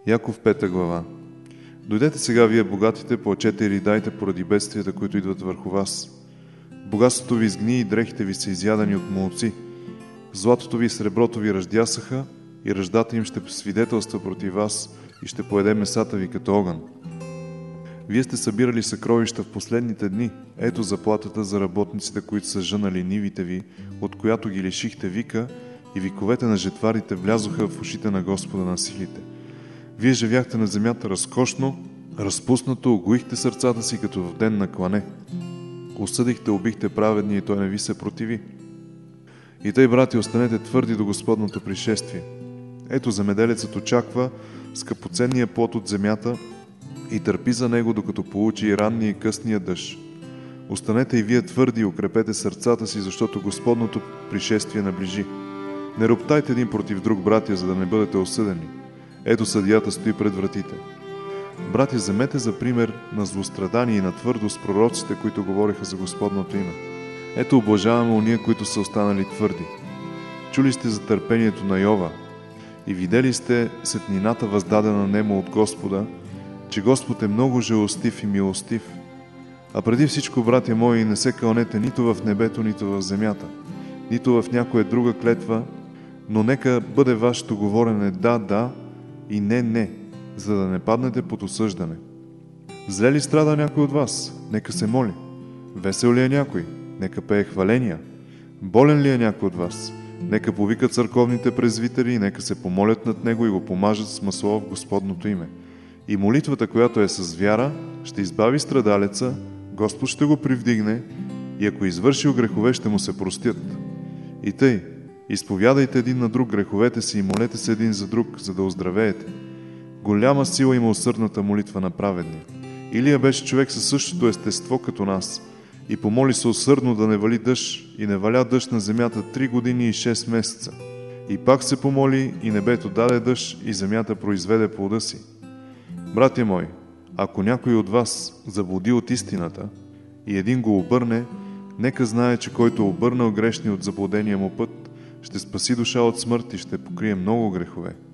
Яков 5 глава. Дойдете сега, вие богатите, плачете и ридайте поради бедствията, които идват върху вас. Богатството ви сгни и дрехите ви са изядани от молци. Златото ви и среброто ви ръждясаха и ръждата им ще свидетелства против вас и ще поеде месата ви като огън. Вие сте събирали съкровища в последните дни. Ето заплатата за работниците, които са жънали нивите ви, от която ги лишихте вика, и виковете на жетварите влязоха в ушите на Господа на силите. Вие живяхте на земята разкошно, разпуснато, огоихте сърцата си като в ден на клане. Осъдихте, убихте праведния и той не ви се противи. И тъй, брати, останете твърди до Господното пришествие. Ето земеделецът очаква скъпоценния плод от земята и търпи за него, докато получи и ранния и късния дъжд. Останете и вие твърди и укрепете сърцата си, защото Господното пришествие наближи. Не роптайте един против друг, братя, за да не бъдете осъдени. Ето съдията стои пред вратите. Братя, вземете за пример на злострадание и на твърдост пророците, които говореха за Господното име. Ето облажаваме уния, които са останали твърди. Чули сте за търпението на Йова и видели сте сетнината въздадена нему от Господа, че Господ е много жалостив и милостив. А преди всичко, братя мои, не се кълнете нито в небето, нито в земята, нито в някоя друга клетва, но нека бъде вашето говорене да и не, за да не паднете под осъждане. Зле ли страда някой от вас? Нека се моли. Весел ли е някой? Нека пее хваления. Болен ли е някой от вас? Нека повикат църковните презвитери и нека се помолят над него и го помажат с масло в Господното име. И молитвата, която е с вяра, ще избави страдалеца, Господ ще го привдигне и ако извършил грехове, ще му се простят. И тъй, изповядайте един на друг греховете си и молете се един за друг, за да оздравеете. Голяма сила има усърдната молитва на праведния. Илия беше човек със същото естество като нас и помоли се усърдно да не вали дъжд и не валя дъжд на земята 3 години и 6 месеца. И пак се помоли и небето даде дъжд и земята произведе плода си. Братя мои, ако някой от вас заблуди от истината и един го обърне, нека знае, че който обърнал грешни от заблудения му път, ще спаси душа от смърт и ще покрие много грехове.